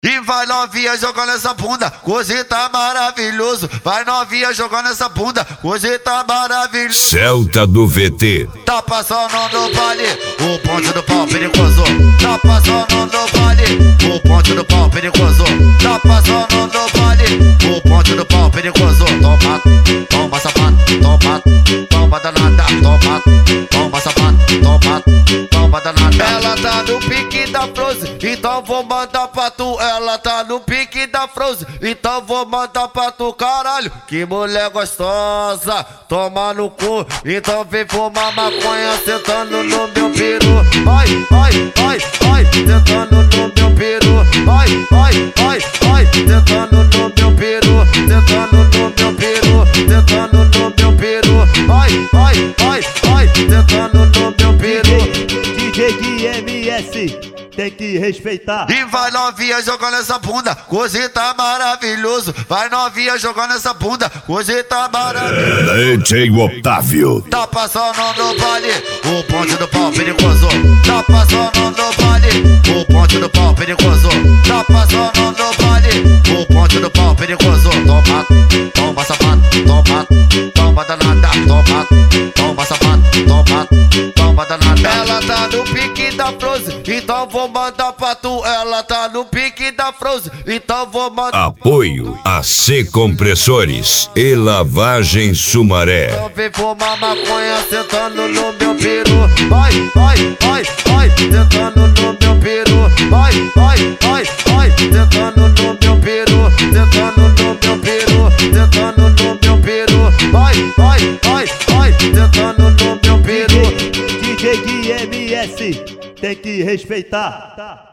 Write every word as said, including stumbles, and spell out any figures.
E vai novinha jogando essa bunda, hoje tá maravilhoso. Vai novinha jogando essa bunda, hoje tá maravilhoso. Celta do V T. Tá passando no vale, o ponte do pau perigoso. Tá passando no vale, o ponte do pau perigoso. Tá passando no vale, o ponte do pau perigoso. Toma, toma safado, toma, toma danada, toma, toma safado, toma, toma danada. Ela tá no pique da Frozen, então vou mandar pra tu. Ela tá no pique da Frozen, então vou mandar pra tu, caralho. Que mulher gostosa, toma no cu. Então vem fumar maconha sentando no meu peru. Ai, ai, ai, ai, sentando no meu peru. Ai, ai, ai, ai, sentando no meu peru. Sentando no meu peru, sentando no meu peru. Ai, ai, ai, ai, sentando no meu peru. D J Gui M S, tem que respeitar. E vai novinha jogando essa bunda, hoje tá maravilhoso. Vai novinha jogando essa bunda, hoje tá maravilhoso. D J Otávio. Tá passando no vale, o ponte do pau perigoso. Tá passando no vale, o ponte do pau perigoso. Tá passando no vale, o ponte do pau perigoso. Toma, toma safado, toma, toma danada, toma, toma safado, toma, toma danada. Ela tá no pique da Frozen, então vou mandar pra tu. Ela tá no pique da Frozen, então vou mandar. Apoio A C Compressores e Lavagem Sumaré. Eu vem fumar maconha sentando no meu peru. Ai, ai, ai, ai, sentando no meu peru. Ai, ai, ai, ai, sentando no meu peru. Sentando no meu peru, sentando no meu peru. Ai, ai, ai, ai, sentando no meu peru. D J Gui M S, tem que respeitar.